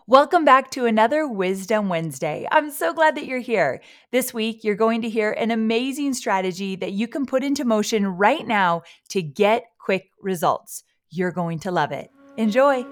Welcome back to another Wisdom Wednesday. I'm so glad that you're here. This week, you're going to hear an amazing strategy that you can put into motion right now to get quick results. You're going to love it. Enjoy.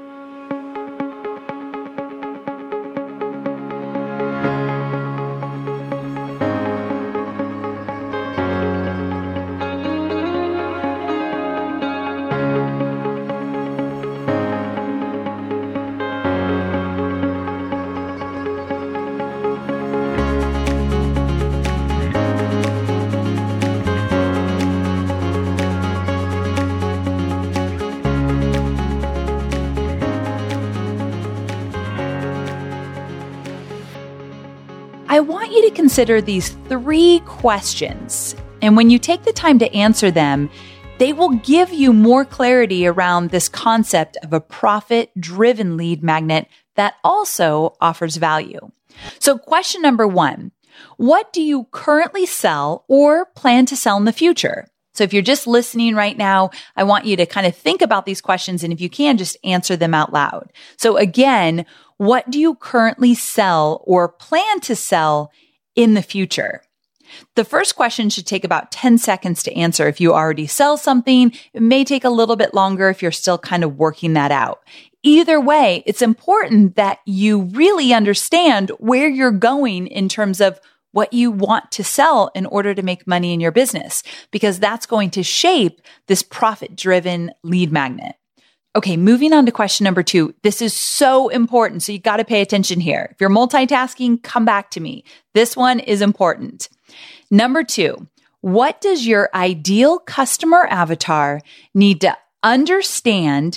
I want you to consider these 3 questions, and when you take the time to answer them, they will give you more clarity around this concept of a profit-driven lead magnet that also offers value. So question number 1, what do you currently sell or plan to sell in the future? So if you're just listening right now, I want you to kind of think about these questions, and if you can, just answer them out loud. So again, what do you currently sell or plan to sell in the future? The first question should take about 10 seconds to answer. If you already sell something, it may take a little bit longer if you're still kind of working that out. Either way, it's important that you really understand where you're going in terms of what you want to sell in order to make money in your business, because that's going to shape this profit-driven lead magnet. Okay, moving on to question number 2. This is so important, so you got to pay attention here. If you're multitasking, come back to me. This one is important. Number 2, what does your ideal customer avatar need to understand,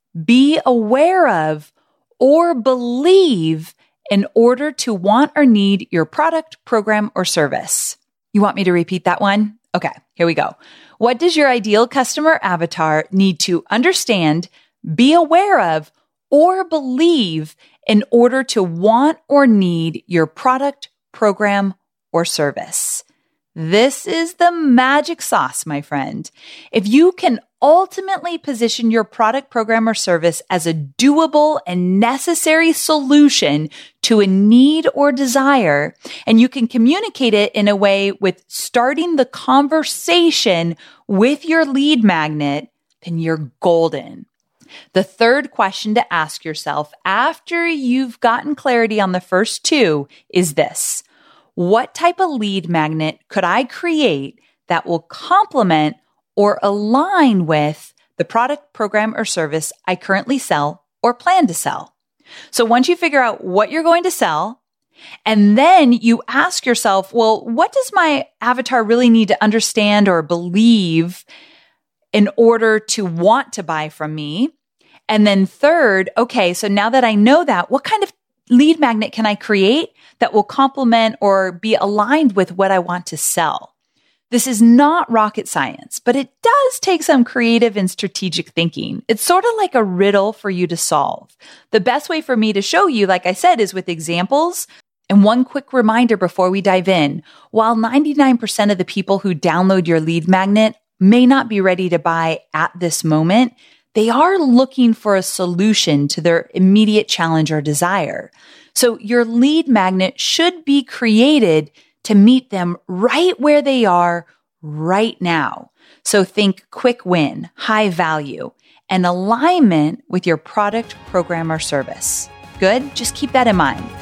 be aware of, or believe in order to want or need your product, program, or service? You want me to repeat that one? Okay, here we go. What does your ideal customer avatar need to understand, be aware of, or believe in order to want or need your product, program, or service? This is the magic sauce, my friend. If you can ultimately position your product, program, or service as a doable and necessary solution to a need or desire, and you can communicate it in a way with starting the conversation with your lead magnet, then you're golden. The third question to ask yourself after you've gotten clarity on the first 2 is this: what type of lead magnet could I create that will complement or align with the product, program, or service I currently sell or plan to sell? So once you figure out what you're going to sell, and then you ask yourself, well, what does my avatar really need to understand or believe in order to want to buy from me? And then third, okay, so now that I know that, what kind of lead magnet can I create that will complement or be aligned with what I want to sell? This is not rocket science, but it does take some creative and strategic thinking. It's sort of like a riddle for you to solve. The best way for me to show you, like I said, is with examples. And one quick reminder before we dive in, while 99% of the people who download your lead magnet may not be ready to buy at this moment, they are looking for a solution to their immediate challenge or desire. So your lead magnet should be created to meet them right where they are right now. So think quick win, high value, and alignment with your product, program, or service. Good? Just keep that in mind.